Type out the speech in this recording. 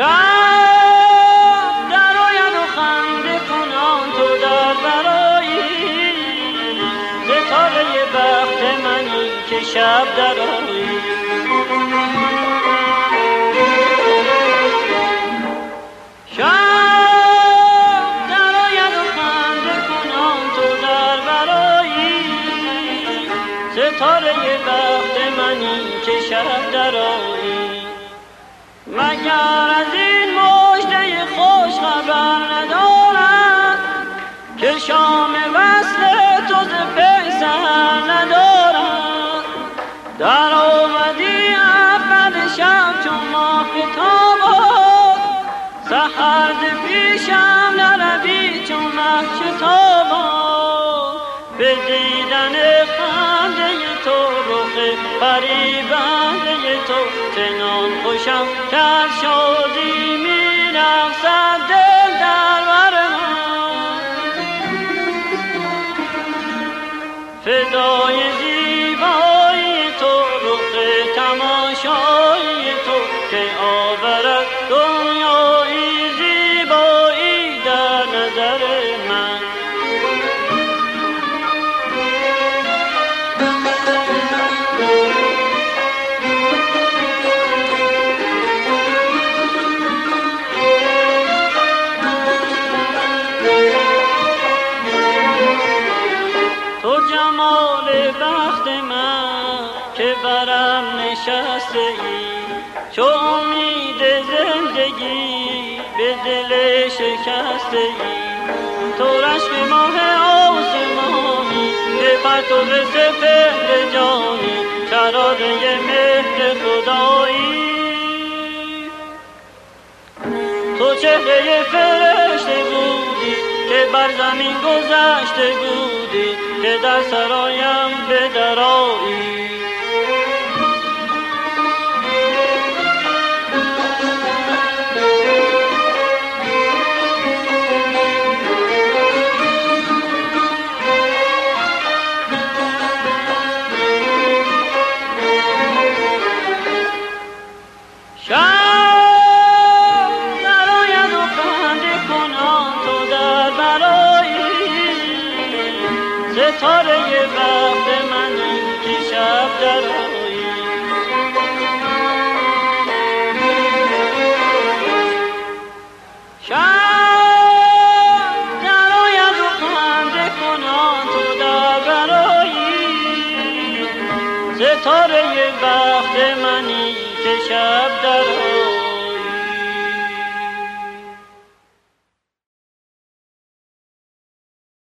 شب در آید و خنده کنان تو در برایی، ستاره بخت منی که شب در آیی. شب در آید و خنده کنان تو در برایی، ستاره بخت منی که شب در آیی. مگر از این مژده خوش خبر ندارد که شام وصل تو ز پی سر ندارد. در آمدی اول شب چون ماه تابان، سحر ز پیشم نروی چون مه شتابان. به دیدن خنده تو رخ فریبنده تو چنان خوشم که از شادی می رقصد دل در بر من. فدای زیبایی تو رخ تماشایی تو که آورد دنیایی زیبایی در نظر من. جمال بخت من که برم نشسته ای، چو امید زندگی به دل شکسته ای. تو رشک ماه آسمانی که پرتو سپهر جانی، شراره مهر خدایی. تو چهره فرشته بودی که بر زمین گذشته بودی، که در سرایم به درآیی. ستاره بخت منی که شب در آیی. شب در آید و خنده کنان تو در برایی، ستاره بخت منی